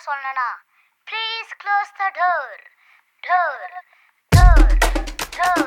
சொல்லனா please close the door door door door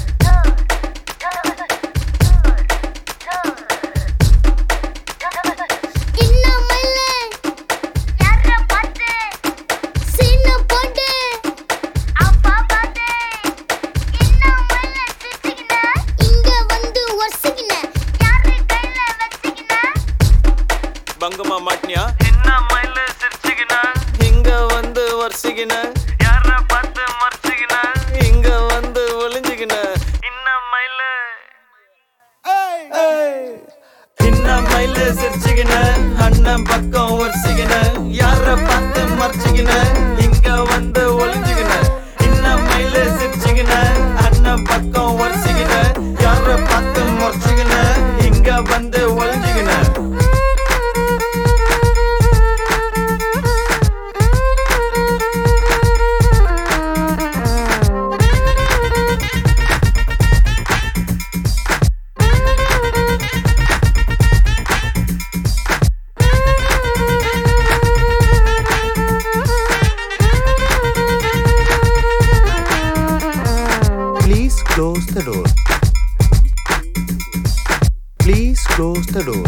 பங்கமா மாட்டியா என்ன மயில சிரிச்சிக்கினா இங்க வந்து வர்சிக்கின யார பார்த்து மர்சிக்கின இங்க வந்து ஒளிஞ்சிக்கின இன்ன மயில சிரிச்சிக்கின அண்ணன் பக்கம் வர்சிக்கின யார பார்த்து மர்சிக்கின இங்க வந்து ஒளிஞ்சிக்கின இன்ன மயில சிரிச்சிக்கின அண்ணன் பக்கம் வர்சிக்கின யார பார்த்து மர்சிக்கின இங்க வந்து ஒளிஞ்சிக்கின Close the door. Please close the door.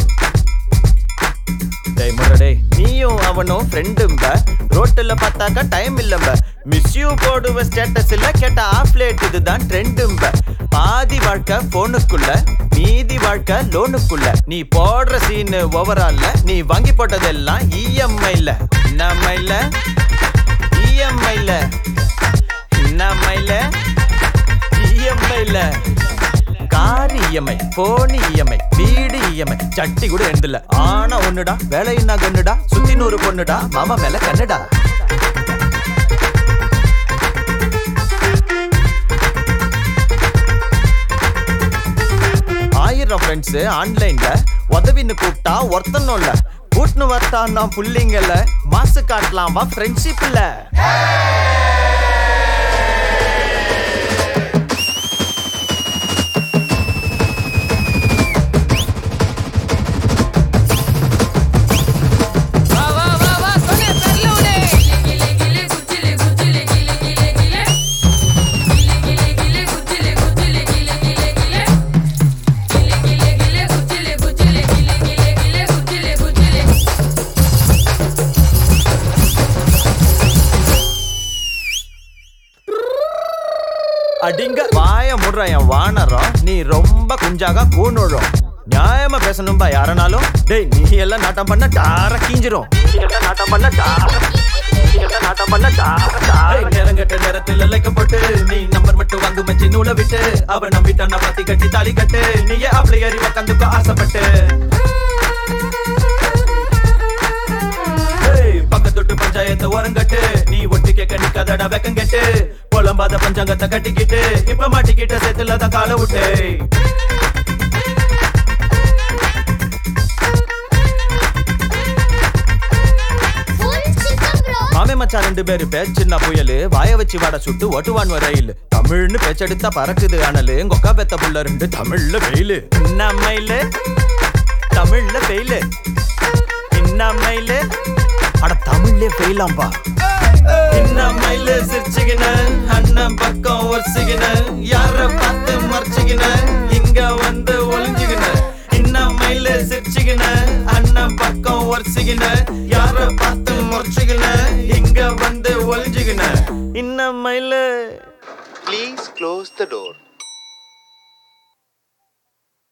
டேய் முரடே நீயும் அவனும் ஃப்ரெண்டும்ப ரோட்டில் பார்த்தாக்கா டைம் இல்லம்ப மிஸ் யூ போடுவ ஸ்டேட்டஸ்ல கேட்ட ஆஃப் லேட் இதுதான் ட்ரெண்டும்ப பாதி வாழ்க்கை போனுக்குள்ள மீதி வாழ்க்கை லோனுக்குள்ள நீ போடுற சீனு ஓவரால்ல நீ வாங்கி போட்டதெல்லாம் இஎம்ஐல நம்மைல இஎம்ஐல நம்மைல இஎம்ஐல கார் இஎம்ஐ போனி இஎம்ஐ வீடு இஎம்ஐ சட்டி கூட எழுந்தல ஆனா ஒண்ணுடா வேலையின்னா கண்ணுடா சுத்தி 100 பொண்ணுடா மாமா மேல கண்ணுடா ஆயிரம் ஃப்ரெண்ட்ஸ் ஆன்லைன்ல உதவின்னு கூப்பிட்டா ஒருத்தனும் இல்ல கூட்டுன்னு வரட்டா நான் புள்ளிங்கல மாசு காட்டலாம் வா ஃப்ரெண்ட்ஷிப் இல்ல அடிங்க வாய முடுற என் வானரம் நீ ரொம்ப குஞ்சாக கூணுழும் நியாயமா பேசணும்பா யாரனாலும் டேய் நீ எல்லாம் நாட்டம் பண்ண டார கீஞ்சிரும் நாட்டம் பண்ண நேரங்கட்ட நேரத்தில் லைக்கப்பட்டு நீ நம்பர் மட்டும் வாங்கு மச்சி நூலை விட்டு அவ நம்பிட்டான பாத்தி கட்டி தாலி கட்டு நீயே அப்படி அறிவ கந்துக்க ஆசைப்பட்டு பக்கத்தொட்டு பஞ்சாயத்து ஓரங்கட்டு நீ ஒட்டு கேட்க நிக்காதடா வெக்கங்கட்டு புலம்பாத பஞ்சாங்கத்தை கட்டிக்கிட்டு இப்ப மாட்டிக்கிட்ட சேத்துல தான் கால விட்டு மாமே மச்சான் 2 பேரு பேச்சின்ன புயலு வாய வச்சு வாட சுட்டு ஓட்டுவான் ரயில் தமிழ்னு பேச்செடுத்தா பறக்குது ஆனலு கொக்கா பெத்த புள்ள 2 தமிழ்ல வெயிலு இன்னமையில தமிழ்ல வெயிலு இன்னமையில அட தமிழ்லே வெயிலாம்பா இன்னமையில சிரிச்சுக்கின அண்ணன் பக்கம் ஒர்சிக்கின யார பார்த்து மறைச்சிக்கின இங்க வந்து ஒளிஞ்சுக்கின இன்னமையில சிரிச்சுக்கின அண்ணன் பக்கம் ஒர்சிக்கின யார பார்த்து மறைச்சிக்கின இங்க வந்து ஒளிஞ்சுக்கின இன்னமையில Please close the door.